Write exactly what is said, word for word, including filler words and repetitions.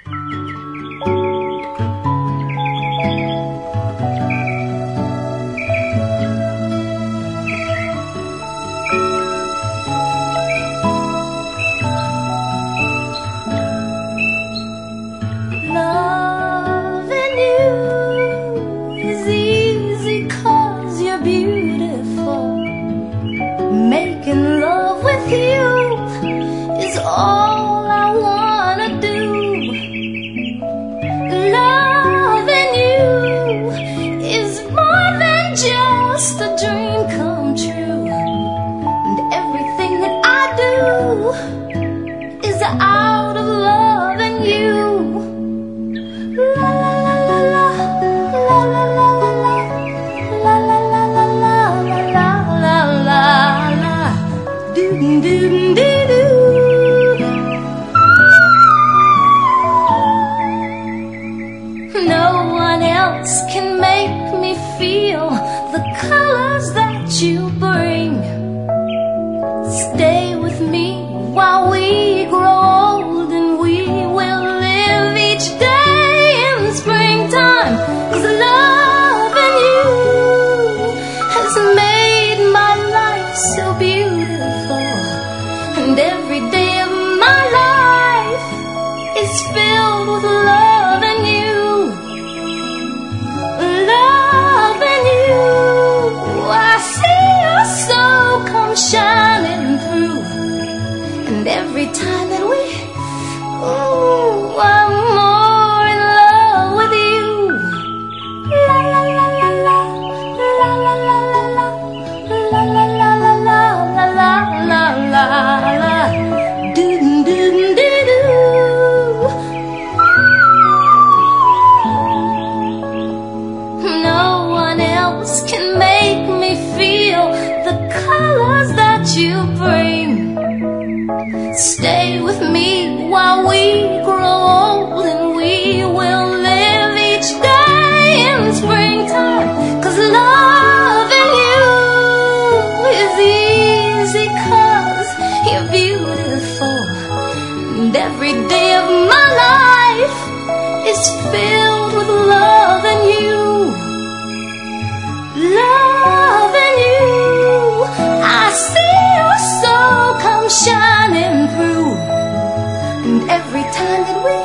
Loving you is easy 'cause you're beautiful. Making love with you is all I wanna do. Loving you is more than just a dream come true. And everything that I do is out of loving you. La la la la la la la la la la la la la la la la do do do do. No one else can make me feel the colors that you bring. Stay with me while we grow old, and we will live each day in the springtime. 'Cause loving you has made my life so beautiful, and every day of my life is filled with loving you. Loving you, I see your soul come shining through, and every time that we, ooh, I'm more in love with you. La la la la la la la la la la la la la la la la la la do do do do. No one else can make me feel the colors that you bring. Stay with me while we grow old, and we will live each day in the springtime. 'Cause loving you is easy 'cause you're beautiful, and every day of my life is filled with loving you. Loving you, I see your soul come shining through, and every time that we